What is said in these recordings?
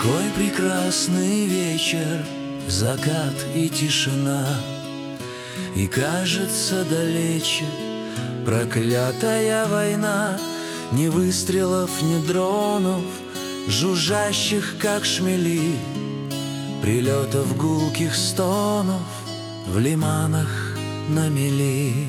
Какой прекрасный вечер, закат и тишина, и кажется далече проклятая война. Ни выстрелов, ни дронов, жужжащих, как шмели, прилетов гулких стонов в лиманах на мели.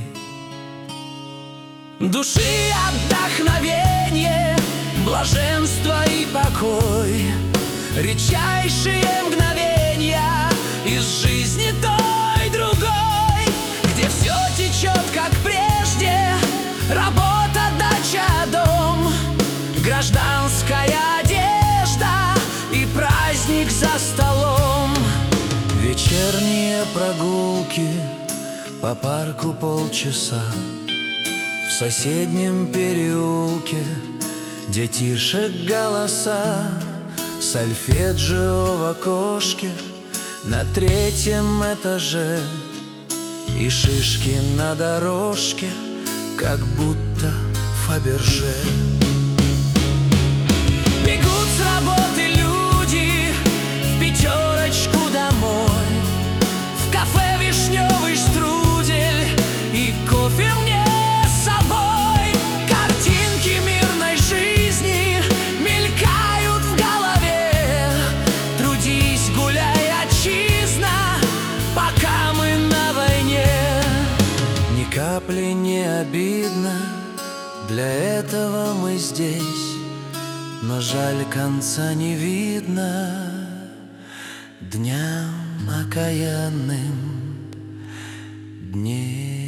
Души отдохновение, блаженство и покой, редчайшие мгновения из жизни той другой, где все течет, как прежде, работа, дача, дом, гражданская одежда и праздник за столом. Вечерние прогулки по парку полчаса, в соседнем переулке детишек голоса, сольфеджио в окошке на третьем этаже, и шишки на дорожке, как будто Фаберже. Бегут с работы люди в пятерочку домой, в кафе вишневый штрудель и кофе мне с собой. Картинки мирной жизни мелькают в голове. Трудись, гуляй, отчизна, пока мы на войне. Ни капли не обидно, для этого мы здесь, но жаль, конца не видно дням окаянным, дней.